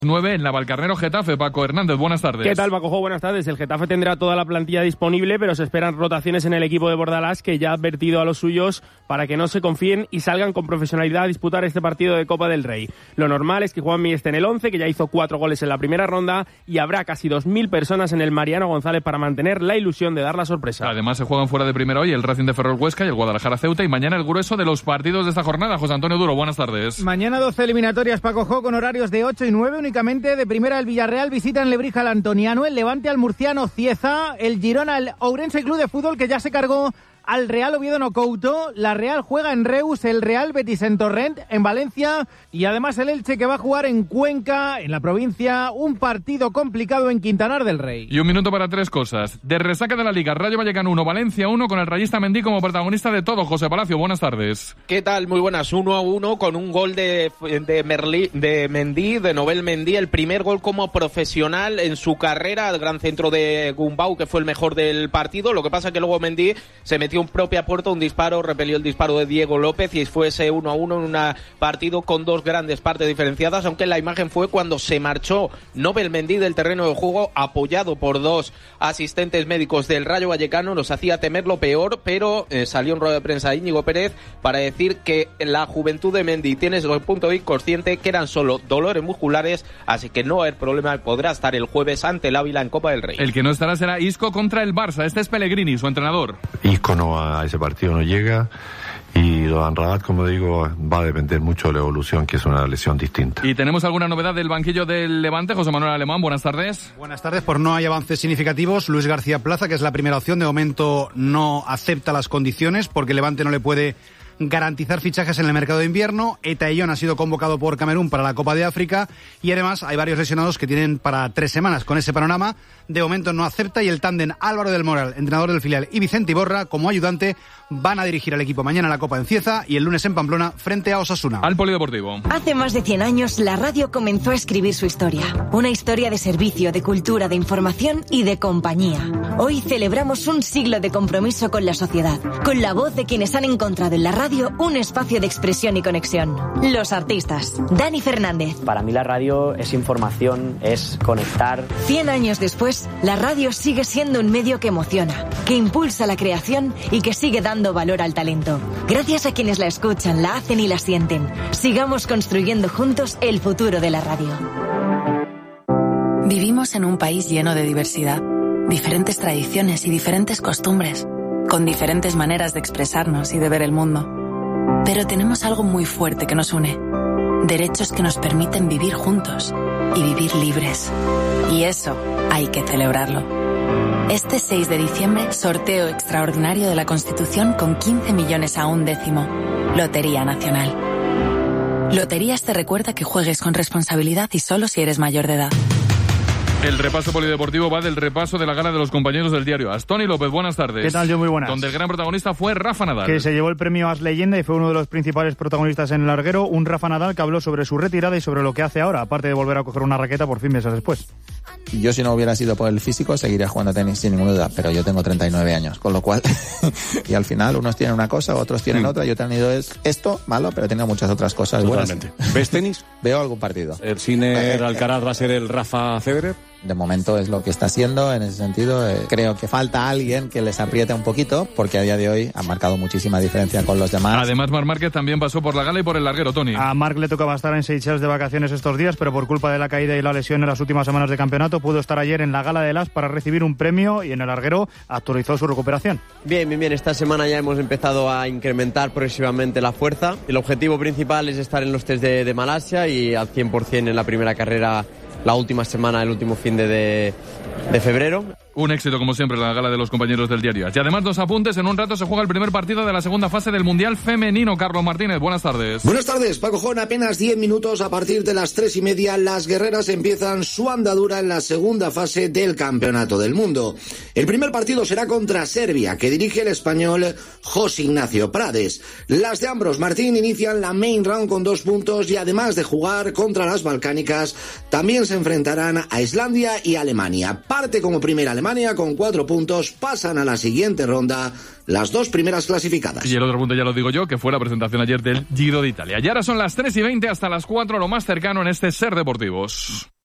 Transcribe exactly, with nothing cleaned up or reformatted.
nueve en Navalcarnero Getafe. Paco Hernández, buenas tardes. ¿Qué tal, Paco? Buenas tardes. El Getafe tendrá toda la plantilla disponible, pero se esperan rotaciones en el equipo de Bordalás, que ya ha advertido a los suyos para que no se confíen y salgan con profesionalidad a disputar este partido de Copa del Rey. Lo normal es que Juanmi esté en el once, que ya hizo cuatro goles en la primera ronda, y habrá casi dos mil personas en el Mariano González para mantener la ilusión de dar la sorpresa. Además, se juegan fuera de primera hoy el Racing de Ferrol Huesca y el Guadalajara Ceuta, y mañana el grueso de los partidos de esta jornada. José Antonio Duro, buenas tardes. Mañana doce eliminatorias, Paco Jo, con horarios de ocho y nueve únicamente. De primera, el Villarreal visita en Lebrija al Antoniano, el Levante al Murciano Cieza, el Girona al Ourense Club de Fútbol, que ya se cargó al Real Oviedo no Couto, la Real juega en Reus, el Real Betis en Torrent, en Valencia, y además el Elche, que va a jugar en Cuenca, en la provincia, un partido complicado en Quintanar del Rey. Y un minuto para tres cosas. De resaca de la Liga, Rayo Vallecano uno, Valencia uno, con el rayista Mendy como protagonista de todo. José Palacio, buenas tardes. ¿Qué tal? Muy buenas. uno a uno con un gol de, de, Merlí, de Mendy, de Nobel Mendy, el primer gol como profesional en su carrera al gran centro de Gumbau, que fue el mejor del partido. Lo que pasa que luego Mendy se metió en propia puerta, un disparo, repelió el disparo de Diego López y fue ese uno a uno en un partido con dos grandes partes diferenciadas, aunque la imagen fue cuando se marchó Nobel Mendy del terreno de juego, apoyado por dos asistentes médicos del Rayo Vallecano. Nos hacía temer lo peor, pero eh, salió en rueda de prensa Íñigo Pérez para decir que la juventud de Mendy tiene desde el punto de vista consciente que eran solo dolores musculares, así que no hay problema, podrá estar el jueves ante el Ávila en Copa del Rey. El que no estará será Isco contra el Barça. Este es Pellegrini, su entrenador. Isco no va a ese partido, no llega, y lo de Amrabat, como digo, va a depender mucho de la evolución, que es una lesión distinta. ¿Y tenemos alguna novedad del banquillo del Levante? José Manuel Alemán, buenas tardes. Buenas tardes. Por no hay avances significativos, Luis García Plaza, que es la primera opción, de momento no acepta las condiciones porque el Levante no le puede garantizar fichajes en el mercado de invierno. Etaillón ha sido convocado por Camerún para la Copa de África y además hay varios lesionados que tienen para tres semanas. Con ese panorama, de momento no acepta, y el tándem Álvaro del Moral, entrenador del filial, y Vicente Iborra como ayudante van a dirigir al equipo mañana la Copa en Cieza y el lunes en Pamplona frente a Osasuna. Al Polideportivo. Hace más de cien años la radio comenzó a escribir su historia. Una historia de servicio, de cultura, de información y de compañía. Hoy celebramos un siglo de compromiso con la sociedad, con la voz de quienes han encontrado en la radio un espacio de expresión y conexión. Los artistas. Dani Fernández. Para mí la radio es información, es conectar. Cien años después, la radio sigue siendo un medio que emociona, que impulsa la creación y que sigue dando valor al talento. Gracias a quienes la escuchan, la hacen y la sienten. Sigamos construyendo juntos el futuro de la radio. Vivimos en un país lleno de diversidad, diferentes tradiciones y diferentes costumbres, con diferentes maneras de expresarnos y de ver el mundo. Pero tenemos algo muy fuerte que nos une: derechos que nos permiten vivir juntos y vivir libres. Y eso hay que celebrarlo. Este seis de diciembre, sorteo extraordinario de la Constitución con quince millones a un décimo. Lotería Nacional. Loterías te recuerda que juegues con responsabilidad y solo si eres mayor de edad. El repaso polideportivo va del repaso de la gala de los compañeros del diario. Astoni López, buenas tardes. ¿Qué tal? Yo muy buenas. Donde el gran protagonista fue Rafa Nadal. Que se llevó el premio As Leyenda y fue uno de los principales protagonistas en el larguero. Un Rafa Nadal que habló sobre su retirada y sobre lo que hace ahora, aparte de volver a coger una raqueta por fin meses después. Yo, si no hubiera sido por el físico, seguiría jugando a tenis sin ninguna duda, pero yo tengo treinta y nueve años, con lo cual, y al final unos tienen una cosa, otros tienen mm. otra. Yo he tenido esto, malo, pero he tenido muchas otras cosas Totalmente. buenas. ¿Ves tenis? Veo algún partido. ¿El Sinner Alcaraz va a ser el Rafa Federer? De momento es lo que está haciendo, en ese sentido. Eh, creo que falta alguien que les apriete un poquito, porque a día de hoy han marcado muchísima diferencia con los demás. Además, Marc Márquez también pasó por la gala y por el larguero, Tony. A Marc le tocaba estar en Seychelles de vacaciones estos días, pero por culpa de la caída y la lesión en las últimas semanas de campeonato, pudo estar ayer en la gala de Las para recibir un premio y en el larguero actualizó su recuperación. Bien, bien, bien. Esta semana ya hemos empezado a incrementar progresivamente la fuerza. El objetivo principal es estar en los test de, de Malasia y al cien por ciento en la primera carrera la última semana, el último fin de, de, de febrero. Un éxito, como siempre, la gala de los compañeros del diario. Y además, dos apuntes. En un rato se juega el primer partido de la segunda fase del Mundial Femenino. Carlos Martínez, buenas tardes. Buenas tardes, Paco Jón. Apenas diez minutos a partir de las tres y media. Las guerreras empiezan su andadura en la segunda fase del Campeonato del Mundo. El primer partido será contra Serbia, que dirige el español José Ignacio Prades. Las de Ambros Martín inician la main round con dos puntos y además de jugar contra las balcánicas, también se enfrentarán a Islandia y Alemania. Parte como primera Alemania Alemania con cuatro puntos. Pasan a la siguiente ronda las dos primeras clasificadas. Y el otro punto ya lo digo yo, que fue la presentación ayer del Giro de Italia. Y ahora son las tres y veinte, hasta las cuatro, lo más cercano en este Ser Deportivos.